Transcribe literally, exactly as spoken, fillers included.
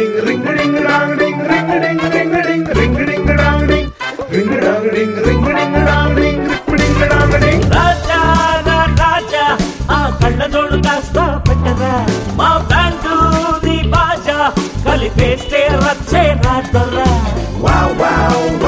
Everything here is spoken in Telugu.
ding, ring a ding dong ding, ring a ding, ring a ding, ring a ding dong ding, ring a dong ding, ring a ding dong ding, ring a ding dong ding. రాజా నా రాజా ఆ కళ్ళ జోడు కాస్త పెట్టరా మా బ్యాండు నీ బాజా కలిపేస్తే రచ్చే రాదరా. Wow wow.